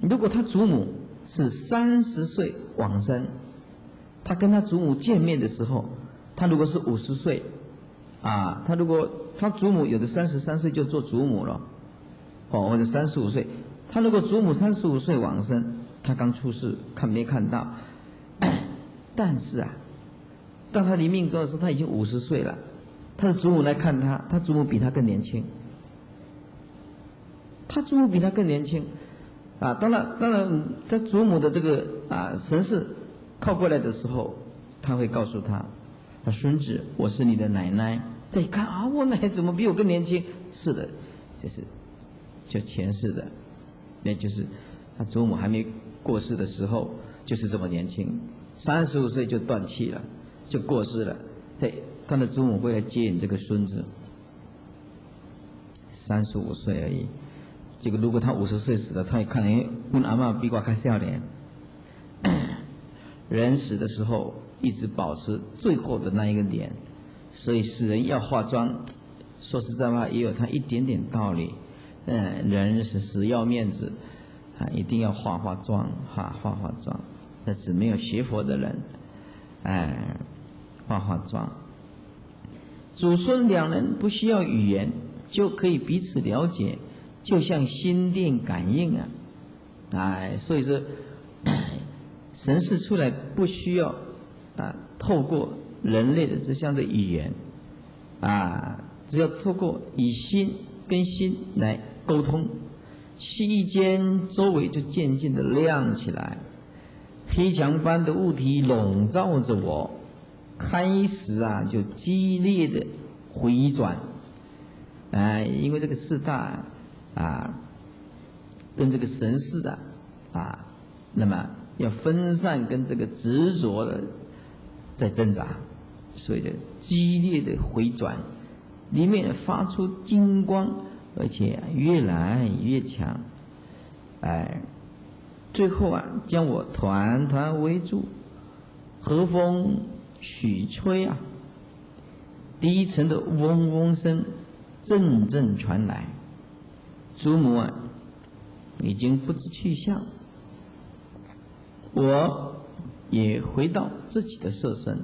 如果他祖母是30岁往生，他跟他祖母见面的时候，他如果是50岁，他如果他祖母有的33岁就做祖母了，或者35岁，他如果祖母35岁往生，他刚出世没看到，但是当他临命终的时候，他已经50岁了，他的祖母来看他，他祖母比他更年轻，他祖母比他更年轻，当然，他祖母的这个神识靠过来的时候，他会告诉他，孙子，我是你的奶奶。他一看我奶奶怎么比我更年轻？是的，就前世的，那就是他祖母还没过世的时候，就是这么年轻，35岁就断气了，就过世了。对，他的祖母会来接引这个孙子，35岁而已。这个如果他50岁死了，他一看，我阿嬷比我还少年。人死的时候一直保持最后的那一个脸，所以死人要化妆，说实在话也有他一点点道理。人死要面子，一定要化妆，化妆。但是没有学佛的人，化妆。祖孙两人不需要语言就可以彼此了解，就像心电感应所以说神识出来不需要透过人类的这项的语言只要透过以心跟心来沟通，细意间周围就渐渐的亮起来，黑墙般的物体笼罩着我，开始就激烈的回转，因为这个四大跟这个神识那么要分散跟这个执着的在挣扎，所以就激烈的回转，里面发出金光，而且越来越强，最后将我团团围住，和风徐吹低沉的嗡嗡声阵阵传来，祖母已经不知去向，我也回到自己的色身，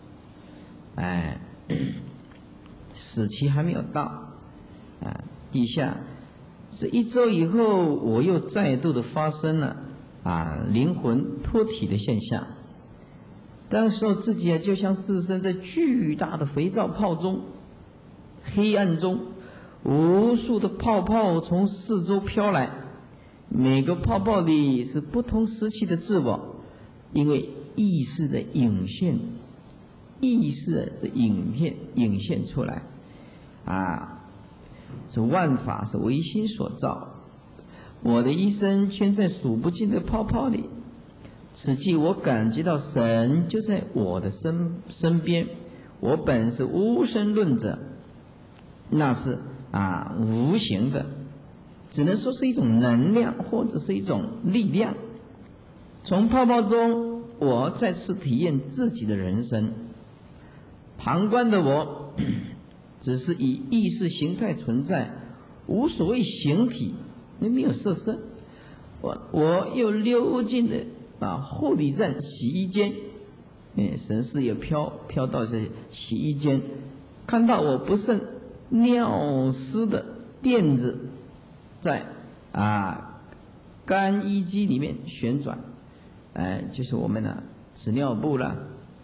死期还没有到，底下这1周以后，我又再度的发生了灵魂脱体的现象。当时候自己就像置身在巨大的肥皂泡中，黑暗中无数的泡泡从四周飘来，每个泡泡里是不同时期的自我，因为意识的涌现，涌现出来这万法是唯心所造，我的一生圈在数不尽的泡泡里，此际我感觉到神就在我的身边，我本是无生论者，那是无形的，只能说是一种能量或者是一种力量。从泡泡中我再次体验自己的人生，旁观的我只是以意识形态存在，无所谓形体，没有色身。我又溜进了护理站洗衣间，神识也飘到这洗衣间，看到我不剩尿丝的垫子在干衣机里面旋转，就是我们的纸尿布了，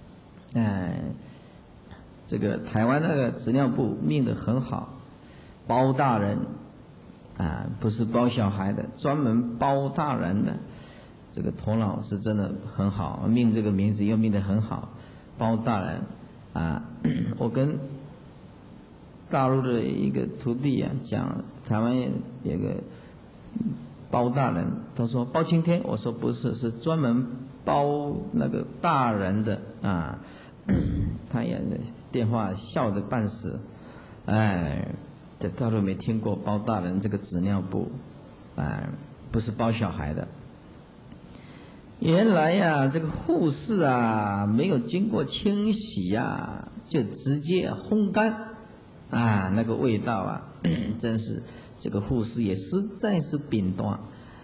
这个台湾那个纸尿布命得很好，包大人不是包小孩的，专门包大人的，这个头脑是真的很好，命这个名字又命得很好，包大人我跟大陆的一个徒弟讲，台湾有个包大人，他说包青天，我说不是，是专门包那个大人的他也电话笑得半死，在大陆没听过包大人这个纸尿布，不是包小孩的。原来这个护士没有经过清洗就直接烘干那个味道真是这个护士也实在是扁断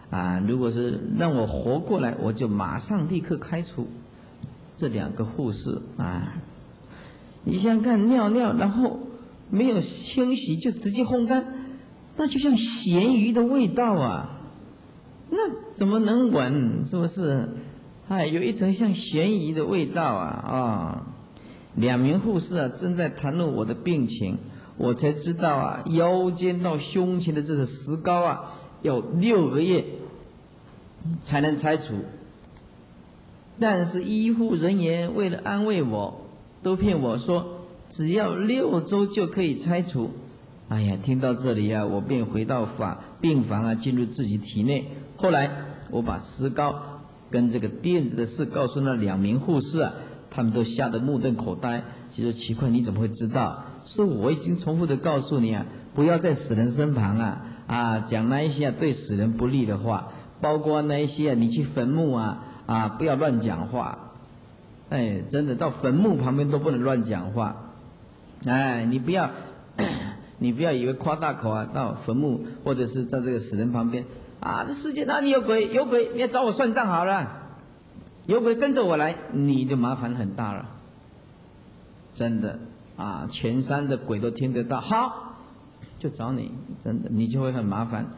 如果是让我活过来，我就马上立刻开除这2个护士你想想看，尿尿然后没有清洗就直接烘干，那就像咸鱼的味道那怎么能闻？是不是？有一层像咸鱼的味道2名护士正在谈论我的病情，我才知道腰间到胸前的这个石膏要6个月才能拆除。但是医护人员为了安慰我，都骗我说只要6周就可以拆除。哎呀，听到这里我便回到病房进入自己体内。后来我把石膏跟这个垫子的事告诉那2名护士他们都吓得目瞪口呆，就说奇怪，你怎么会知道？说我已经重复的告诉你不要在死人身旁讲那一些对死人不利的话，包括那一些你去坟墓不要乱讲话。真的到坟墓旁边都不能乱讲话。你不要以为夸大口到坟墓或者是在这个死人旁边这世界哪里有鬼？有鬼你要找我算账好了，有鬼跟着我来，你的麻烦很大了。真的全山的鬼都听得到，好就找你，真的你就会很麻烦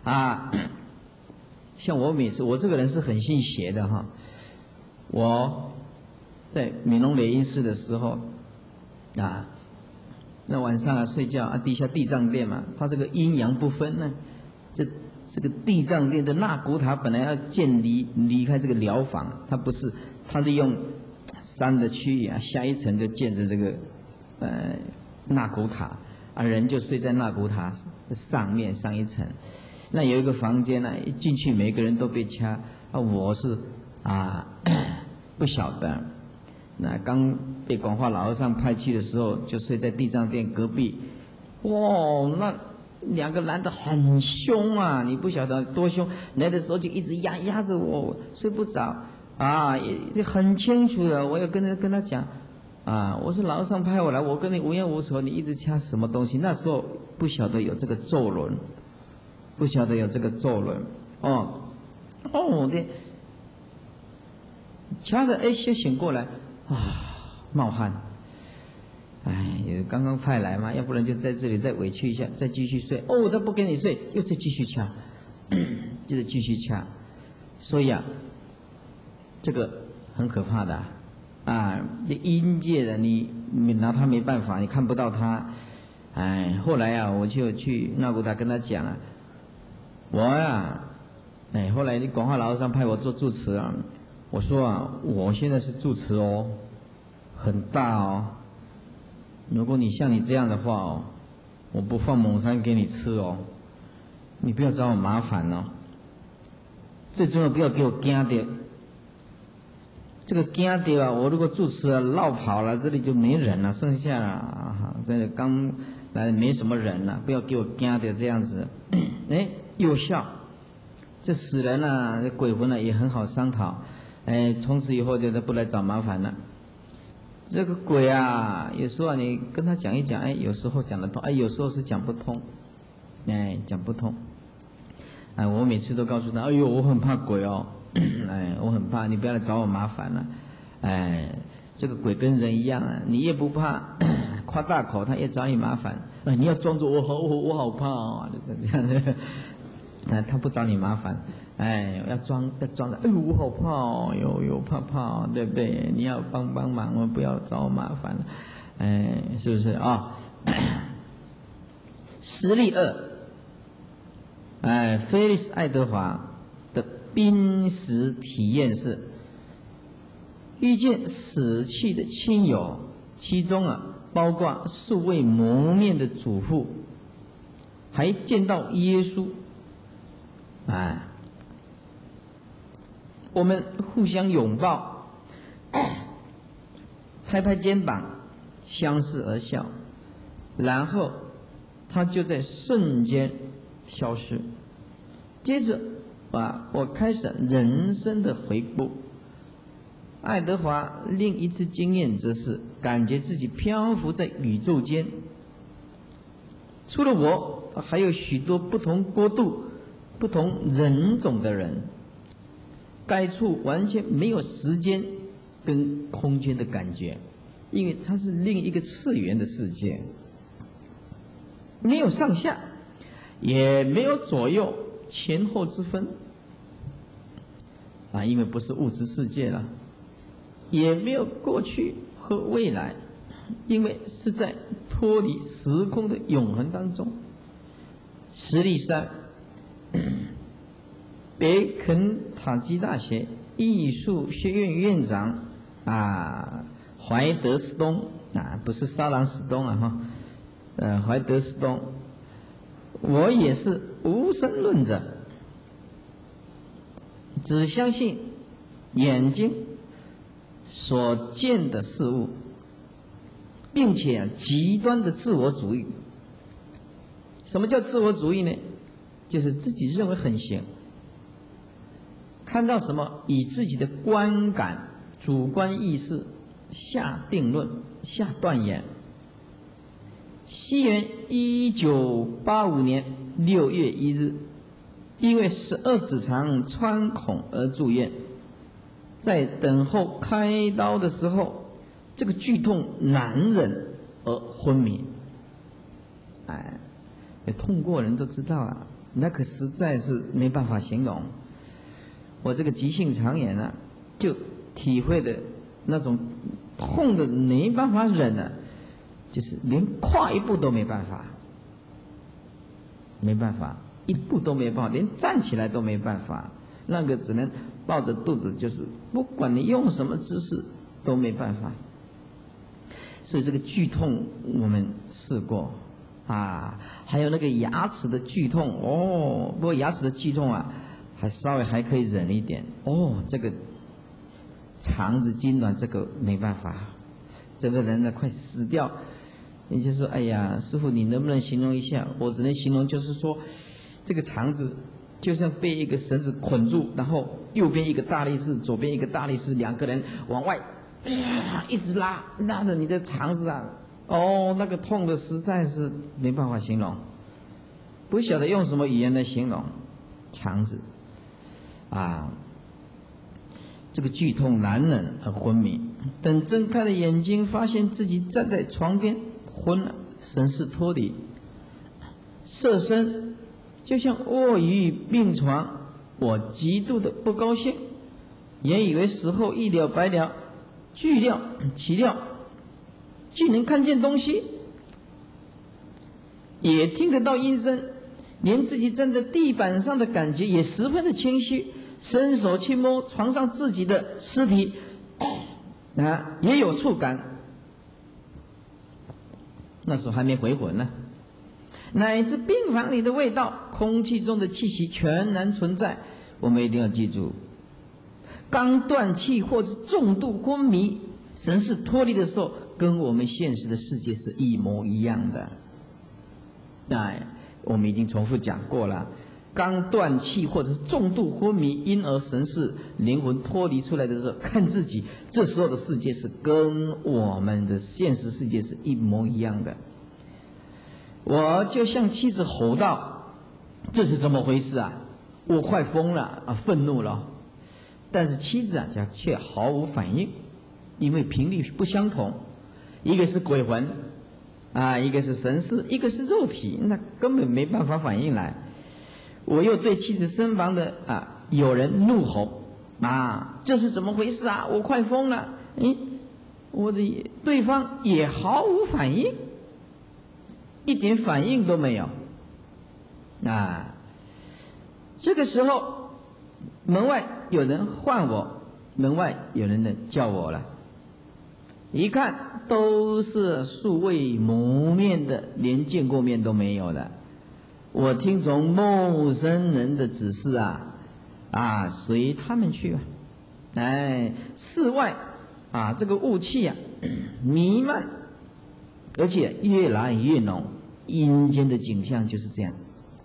像我每次，我这个人是很信邪的我在闽龙雷音寺的时候那晚上睡觉地下地藏殿嘛，它这个阴阳不分呢，这个地藏殿的纳古塔本来要建离开这个疗房，它不是，它利用山的区域下一层就建着这个纳古塔人就睡在纳古塔上面上一层。那有一个房间一进去每个人都被掐我是不晓得。那刚被广化老和尚派去的时候，就睡在地藏殿隔壁。那2个男的很凶你不晓得多凶，来的时候就一直压着我，睡不着也很清楚的。我有跟他讲我说老和尚派我来，我跟你无冤无仇，你一直掐什么东西？那时候不晓得有这个咒轮，对，掐着休醒过来冒汗。刚刚派来嘛，要不然就在这里再委屈一下，再继续睡。他不跟你睡，又再继续掐，就是继续掐。所以这个很可怕的阴界的你拿他没办法，你看不到他。后来我就去纳古塔跟他讲我后来广化老和尚派我做住持我说我现在是住持很大如果你像你这样的话我不放猛山给你吃你不要找我麻烦最重要不要给我惊到。这个惊到我如果住持绕跑了，这里就没人了，剩下了这里刚来没什么人了，不要给我惊到这样子。又笑，这死人鬼魂也很好商讨。从此以后就不来找麻烦了。这个鬼有时候你跟他讲一讲，有时候讲得通，有时候是讲不通，讲不通。我每次都告诉他，我很怕鬼我很怕，你不要来找我麻烦了。这个鬼跟人一样你越不怕，夸大口，他越找你麻烦。你要装作我好怕就这样子。他不找你麻烦，要装的，我好怕有怕对不对？你要帮忙，不要找我麻烦了，是不是实例2，菲利斯爱德华的濒死体验是遇见死去的亲友，其中包括素未谋面的祖父，还见到耶稣。我们互相拥抱，拍拍肩膀，相视而笑，然后他就在瞬间消失。接着我开始人生的回顾。爱德华另一次经验则是感觉自己漂浮在宇宙间，除了我还有许多不同国度不同人种的人，该处完全没有时间跟空间的感觉，因为它是另一个次元的世界，没有上下，也没有左右前后之分啊，因为不是物质世界了，也没有过去和未来，因为是在脱离时空的永恒当中。实力上，北肯塔基大学艺术学院院长怀德斯东不是沙朗史东怀德斯东，我也是无神论者，只相信眼睛所见的事物，并且极端的自我主义。什么叫自我主义呢？就是自己认为很行，看到什么以自己的观感、主观意识下定论、下断言。西元1985年6月1日，因为12指肠穿孔而住院，在等候开刀的时候，这个剧痛难忍而昏迷。痛过人都知道啊，那可实在是没办法形容。我这个急性肠炎就体会的那种痛的没办法忍就是连跨一步都没办法，没办法，一步都没办法，连站起来都没办法，那个只能抱着肚子，就是不管你用什么姿势都没办法。所以这个剧痛我们试过还有那个牙齿的剧痛不过牙齿的剧痛还稍微还可以忍一点这个肠子痉挛这个没办法，整个人快死掉。你就说哎呀，师父你能不能形容一下？我只能形容就是说，这个肠子就像被一个绳子捆住，然后右边一个大力士，左边一个大力士，两个人往外一直拉着你的肠子那个痛的实在是没办法形容，不晓得用什么语言来形容肠子这个剧痛难忍而昏迷。等睁开了眼睛，发现自己站在床边昏了，神识脱离，色身就像卧于病床。我极度的不高兴，也以为死后一了百了，巨了奇了，既能看见东西，也听得到音声，连自己站在地板上的感觉也十分的清晰，伸手去摸床上自己的尸体也有触感。那时候还没回魂呢。乃至病房里的味道，空气中的气息全然存在。我们一定要记住，刚断气或是重度昏迷，神识脱离的时候，跟我们现实的世界是一模一样的。我们已经重复讲过了，刚断气或者是重度昏迷，因而神识灵魂脱离出来的时候，看自己这时候的世界是跟我们的现实世界是一模一样的。我就向妻子吼道：“这是怎么回事啊？我快疯了愤怒了。”但是妻子却毫无反应，因为频率不相同，一个是鬼魂一个是神识，一个是肉体，那根本没办法反应来。我又对妻子身旁的有人怒吼：“这是怎么回事啊？我快疯了！”我的对方也毫无反应，一点反应都没有。这个时候门外有人唤我，门外有人叫我了。一看都是素未谋面的，连见过面都没有的。我听从陌生人的指示随他们去吧。室外这个雾气弥漫，而且越来越浓，阴间的景象就是这样。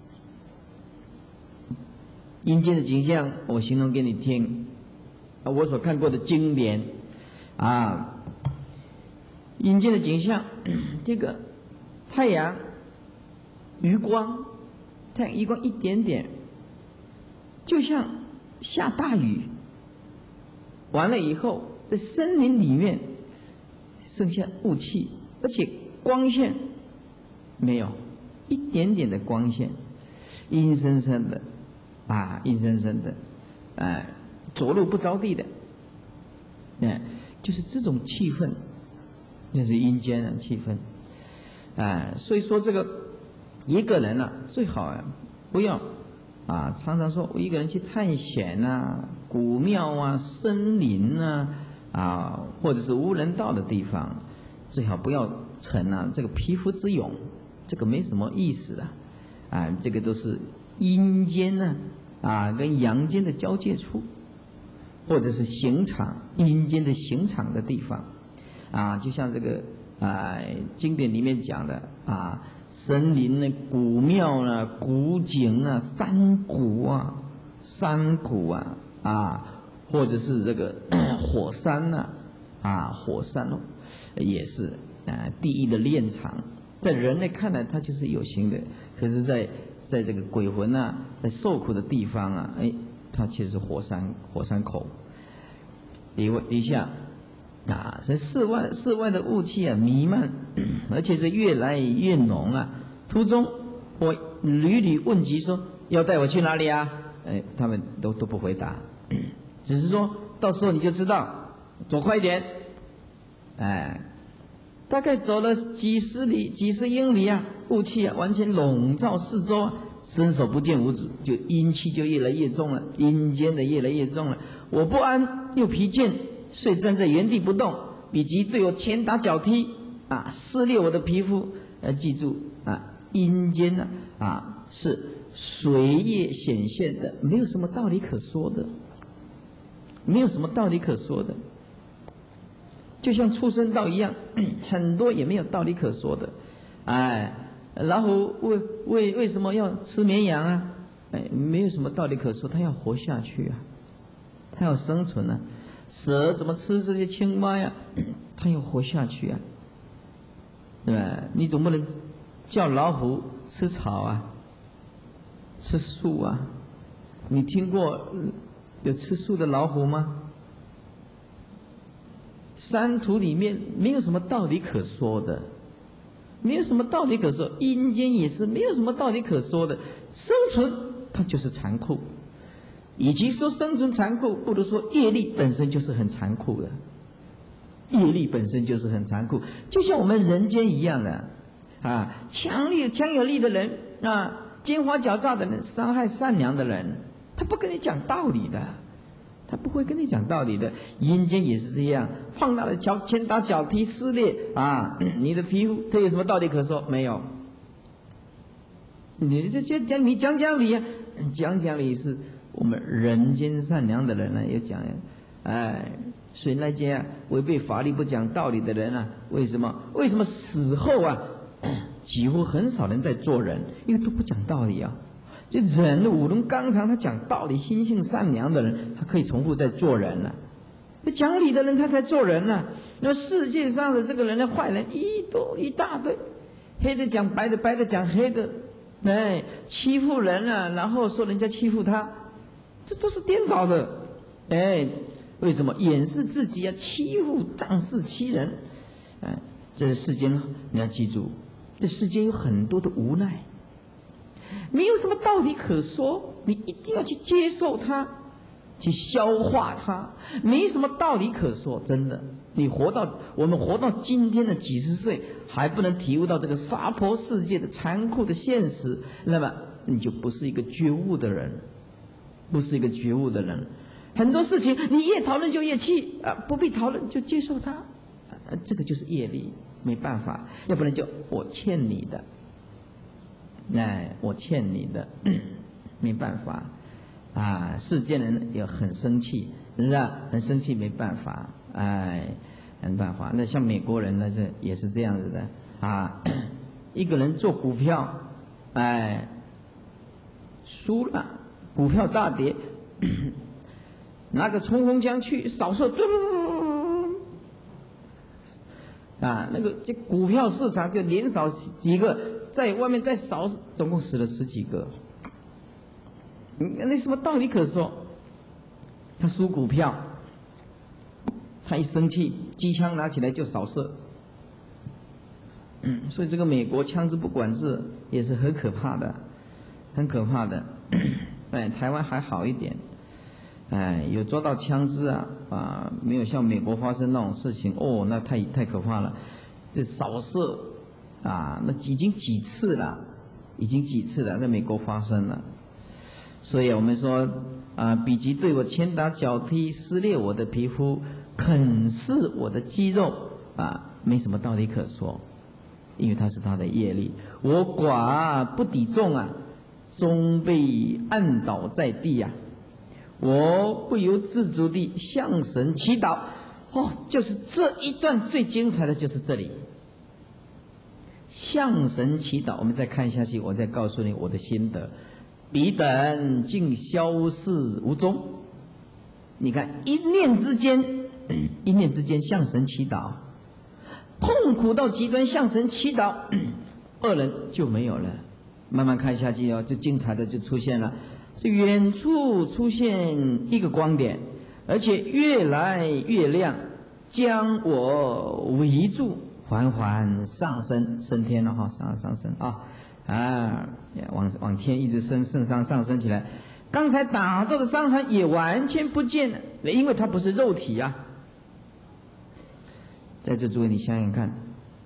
阴间的景象我形容给你听，我所看过的经典阴间的景象，这个太阳余光一点点就像下大雨，完了以后，在森林里面剩下雾气，而且光线没有，一点点的光线，阴森森的，阴森森的，走路不着地的，就是这种气氛，就是阴间的气氛，所以说这个一个人啊，最好不要常常说我一个人去探险古庙森林或者是无人道的地方，最好不要逞这个匹夫之勇，这个没什么意思这个都是阴间跟阳间的交界处，或者是刑场，阴间的刑场的地方就像这个经典里面讲的森林古庙古井山谷或者是这个火山火山也是地狱的炼场，在人类看来它就是有形的，可是在这个鬼魂在受苦的地方它其实是火山口底下所以室外的雾气弥漫，而且是越来越浓途中我屡屡问及说要带我去哪里他们都不回答，只是说到时候你就知道，走快一点，大概走了几十英里雾气完全笼罩四周伸手不见五指，就阴气就越来越重了，阴间的越来越重了。我不安又疲倦，遂站在原地不动，比及对我拳打脚踢撕裂我的皮肤。记住阴间是随业显现的，没有什么道理可说的，没有什么道理可说的，就像畜生道一样，很多也没有道理可说的。老虎为什么要吃绵羊没有什么道理可说，它要活下去它要生存蛇怎么吃这些青蛙它要活下去对吧？你总不能叫老虎吃草吃树你听过有吃素的老虎吗？山土里面没有什么道理可说的，没有什么道理可说，阴间也是没有什么道理可说的。生存它就是残酷，与其说生存残酷，不如说业力本身就是很残酷的。业力本身就是很残酷，就像我们人间一样的强有力的人奸猾狡诈的人，伤害善良的人，他不跟你讲道理的，他不会跟你讲道理的。阴间也是这样，放大的拳打脚踢撕裂你的皮肤，他有什么道理可说？没有。你讲讲理讲讲理是我们人间善良的人要讲所以那些违背法律不讲道理的人为什么死后几乎很少人在做人，因为都不讲道理这人的五伦纲常，他讲道理，心性善良的人，他可以重复在做人讲理的人他才做人那么世界上的这个人的坏人一大堆，黑的讲白的，白的讲黑的，欺负人然后说人家欺负他，这都是颠倒的。为什么掩饰自己欺负仗势欺人？这世间你要记住，这世间有很多的无奈，没有什么道理可说，你一定要去接受它，去消化它，没什么道理可说。真的，我们活到今天的几十岁，还不能体悟到这个娑婆世界的残酷的现实，那么你就不是一个觉悟的人，不是一个觉悟的人。很多事情你越讨论就越气不必讨论就接受它，这个就是业力，没办法。要不然就我欠你的，我欠你的，没办法世间人也很生气，是吧？很生气，没办法，没办法。那像美国人呢，这也是这样子的一个人做股票，输了，股票大跌。拿个冲锋枪去扫射，那个这股票市场就连扫几个，在外面再扫，总共死了10几个。 那什么道理可说？他输股票，他一生气，机枪拿起来就扫射。所以这个美国枪支不管制也是很可怕的，很可怕的。台湾还好一点，有抓到枪支没有像美国发生那种事情，那太可怕了。这扫射那已经几次了，在美国发生了。所以我们说比及对我拳打脚踢，撕裂我的皮肤，啃噬我的肌肉没什么道理可说。因为他是他的业力，我寡不抵众终被按倒在地我不由自主地向神祈祷。就是这一段最精彩的就是这里，向神祈祷。我们再看下去，我再告诉你我的心得。彼等竟消逝无踪。你看，一念之间向神祈祷。痛苦到极端，向神祈祷，恶人就没有了。慢慢看下去就精彩的就出现了。这远处出现一个光点，而且越来越亮，将我围住，缓缓上升，升天了上升往天一直上升起来。刚才打到的伤痕也完全不见了，因为它不是肉体在这诸位，你想想看，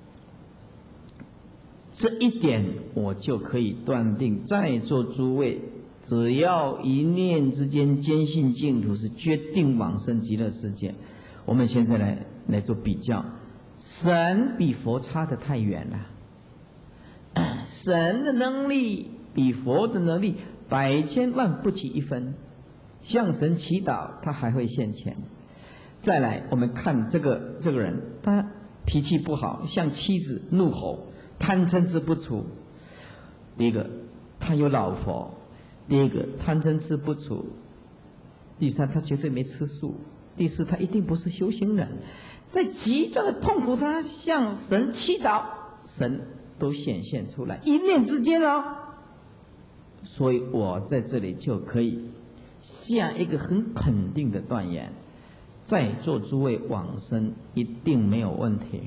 这一点我就可以断定，在座诸位只要一念之间坚信净土是决定往生极乐世界。我们现在来做比较，神比佛差得太远了，神的能力比佛的能力百千万不及一分，向神祈祷他还会现前。再来，我们看这个人，他脾气不好，向妻子怒吼，贪嗔痴不除。第一个，他有老婆；第二个，贪嗔痴不除；第三，他绝对没吃素；第四，他一定不是修行人。在极端的痛苦，他向神祈祷，神都显现出来，一念之间所以我在这里就可以下一个很肯定的断言。在座诸位往生一定没有问题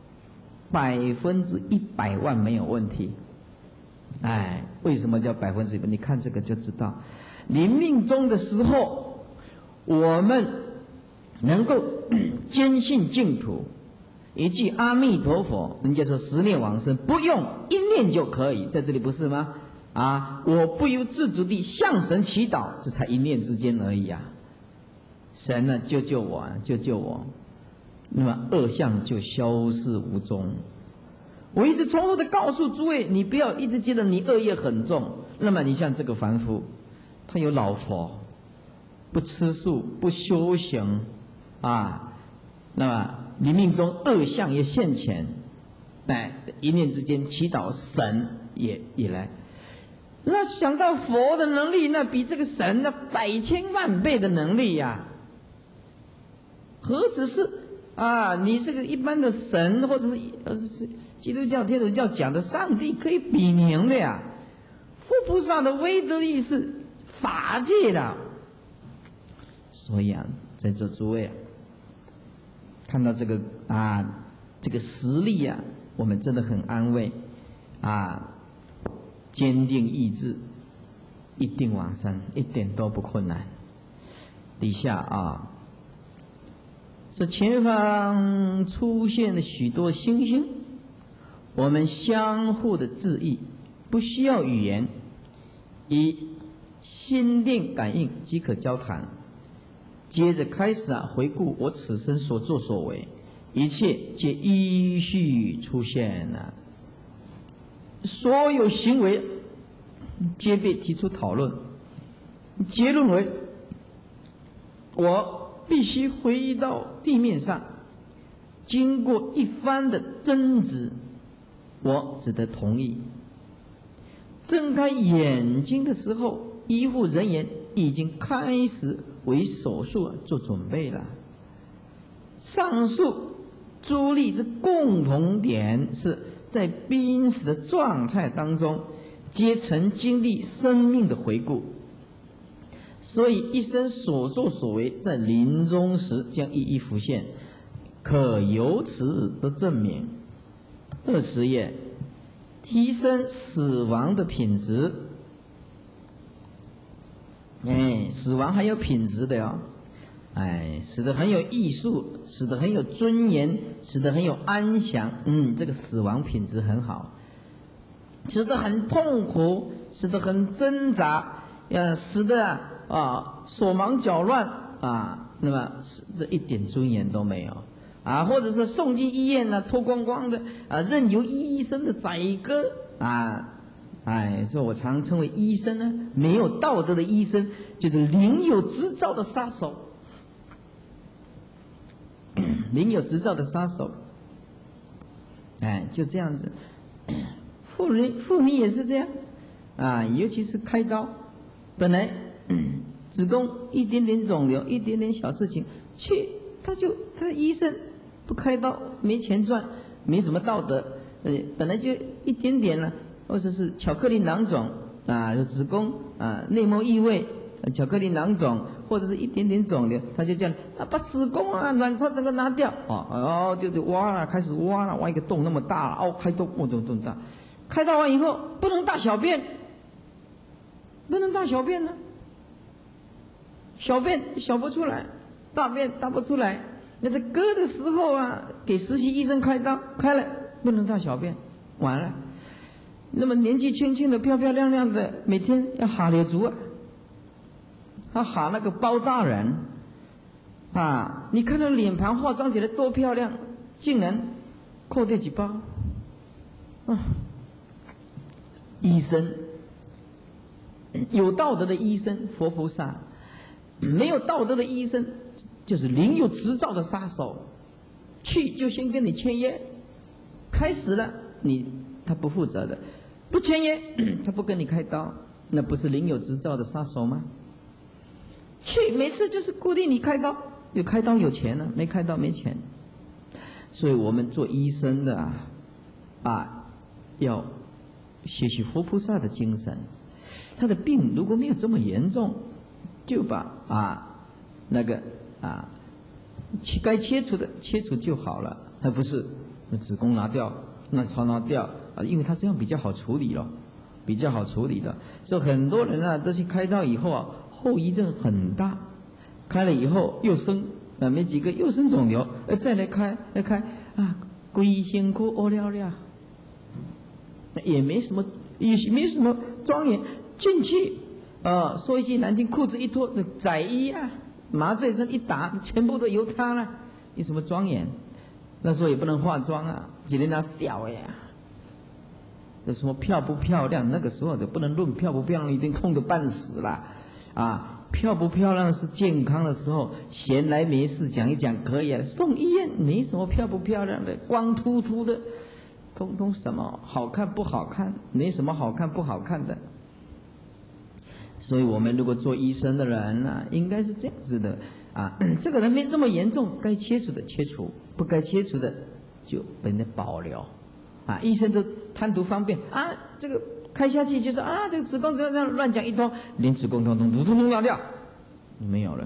，100%没有问题。为什么叫100%？你看这个就知道。临命终的时候，我们能够坚信净土，一句阿弥陀佛，人家说10念往生，不用1念就可以，在这里不是吗？我不由自主地向神祈祷，这才1念之间而已神呢，救救我，救救我！那么恶相就消失无踪。我一直重复的告诉诸位，你不要一直觉得你恶业很重。那么你像这个凡夫，他有老婆，不吃素，不修行那么你命中恶相也现前，一念之间祈祷神也来。那想到佛的能力，那比这个神的100千万倍的能力何止是你是个一般的神，或者是基督教、天主教讲的上帝可以比拟的佛菩萨的威德力是法界的。所以在座诸位看到这个这个实力我们真的很安慰坚定意志，一定往生，一点都不困难。底下这前方出现了许多星星，我们相互的致意，不需要语言，以心电感应即可交谈。接着开始回顾我此生所作所为，一切皆依序出现了。所有行为皆被提出讨论，结论为我必须回到地面上，经过一番的争执，我只得同意。睁开眼睛的时候，医护人员已经开始为手术做准备了。上述诸例之共同点是在濒死的状态当中，皆曾经历生命的回顾， 所以一生所作所为，在临终时将一一浮现，可由此得证明。20页，提升死亡的品质。死亡还有品质的哟，使得很有艺术，使得很有尊严，使得很有安详。这个死亡品质很好，使得很痛苦，使得很挣扎，使得手忙脚乱那么这一点尊严都没有或者是送进医院脱光光的任由医生的宰割所以我常称为医生呢，没有道德的医生就是领有执照的杀手，领有执照的杀手，就这样子。妇女也是这样尤其是开刀，本来子宫一点点肿瘤，一点点小事情，他医生不开刀，没钱赚，没什么道德，本来就一点点了，或者是巧克力囊肿子宫内膜异位，巧克力囊肿，或者是一点点肿瘤，他就这样把子宫卵巢整个拿掉就挖了，开始挖了，挖一个洞那么大了开洞洞大，开刀完以后不能大小便，不能大小便呢，小便小不出来，大便大不出来。那在割的时候给实习医生开刀，开了不能大小便，完了。那么年纪轻轻的漂漂亮亮的，每天要哈流足他哈那个包大人你看到脸盘化妆起来多漂亮，竟然扣掉几包医生有道德的医生佛菩萨，没有道德的医生就是领有执照的杀手，去就先跟你签约，开始了他不负责的，不签约他不跟你开刀，那不是领有执照的杀手吗？去每次就是固定你开刀，有开刀有钱没开刀没钱。所以我们做医生的要学习佛菩萨的精神，他的病如果没有这么严重，就把该切除的切除就好了，而不是子宫拿掉，卵巢拿掉因为他这样比较好处理了，比较好处理的。所以很多人都去开刀以后后遗症很大，开了以后又生没几个又生肿瘤，再来开规身躯乌了了，也没什么庄严，进去说一句难听，裤子一脱宰医麻醉针一打，全部都由他了，有什么庄严？那时候也不能化妆只能拿小这什么漂不漂亮？那个时候就不能论漂不漂亮，一定痛得半死了漂不漂亮是健康的时候，闲来没事讲一讲可以送医院没什么漂不漂亮的，光秃秃的，通通什么好看不好看，没什么好看不好看的。所以我们如果做医生的人应该是这样子的这个人没这么严重，该切除的切除，不该切除的就本着保留医生都贪图方便这个开下去就是这个子宫这样乱讲一通，连子宫通拿掉，没有了，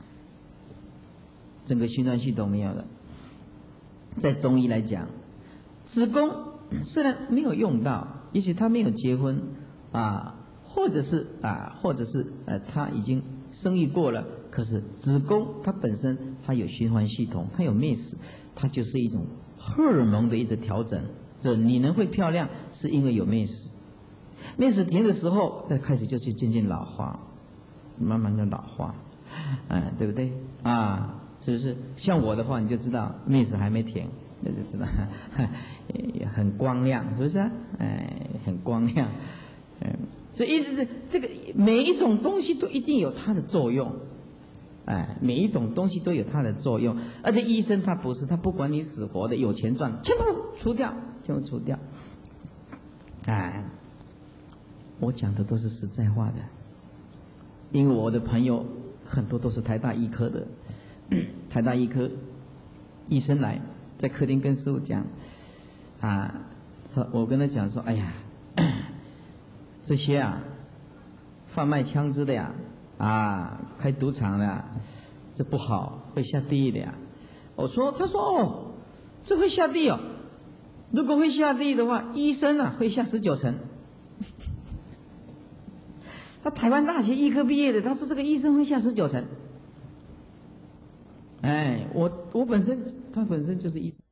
整个心脏系统没有了。在中医来讲，子宫虽然没有用到，也许他没有结婚或者是他已经生育过了，可是子宫它本身它有循环系统，它有妹死，它就是一种荷尔蒙的一个调整。就你能会漂亮，是因为有妹死，妹死停的时候，开始就去渐渐老化，慢慢的老化，对不对是不是？像我的话，你就知道妹死还没停，那就知道很光亮，是不是很光亮，所以意思是这个每一种东西都一定有它的作用，每一种东西都有它的作用。而且医生他不是，他不管你死活的，有钱赚，全部除掉，全部除掉。我讲的都是实在话的，因为我的朋友很多都是台大医科的，台大医科医生来在客厅跟师父讲，我跟他讲说，哎呀。这些贩卖枪支的开赌场的，这不好，会下地狱的呀。他说哦，这会下地哦。如果会下地狱的话，医生啊会下19层。他台湾大学医科毕业的，他说这个医生会下19层。我本身他本身就是医生。